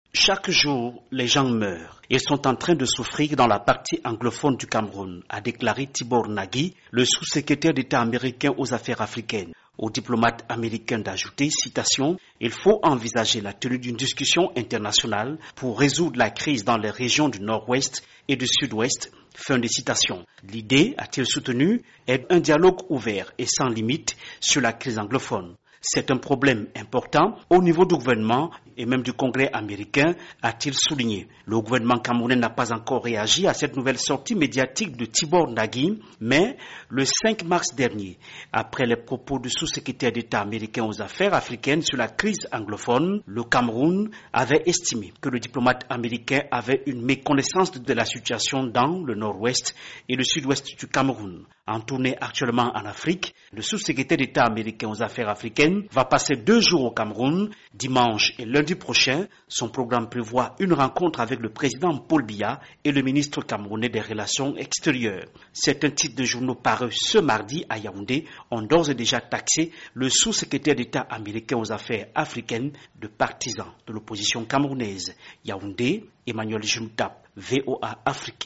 Chaque jour, les gens meurent. Ils sont en train de souffrir dans la partie anglophone du Cameroun, a déclaré Tibor Nagy, le sous-secrétaire d'État américain aux affaires africaines. Au diplomate américain d'ajouter, citation, « Il faut envisager la tenue d'une discussion internationale pour résoudre la crise dans les régions du nord-ouest et du sud-ouest. » Fin de citation. L'idée, a-t-il soutenu, est un dialogue ouvert et sans limite sur la crise anglophone. C'est un problème important au niveau du gouvernement et même du Congrès américain, a-t-il souligné. Le gouvernement camerounais n'a pas encore réagi à cette nouvelle sortie médiatique de Tibor Nagy, mais le 5 mars dernier, après les propos du sous-secrétaire d'État américain aux affaires africaines sur la crise anglophone, le Cameroun avait estimé que le diplomate américain avait une méconnaissance de la situation dans le nord-ouest et le sud-ouest du Cameroun. En tournée actuellement en Afrique, le sous-secrétaire d'État américain aux affaires africaines va passer 2 jours au Cameroun, dimanche et lundi prochain. Son programme prévoit une rencontre avec le président Paul Biya et le ministre camerounais des Relations extérieures. Certains titres de journaux parus ce mardi à Yaoundé ont d'ores et déjà taxé le sous-secrétaire d'État américain aux affaires africaines de partisan de l'opposition camerounaise. Yaoundé, Emmanuel Juntap, VOA Afrique.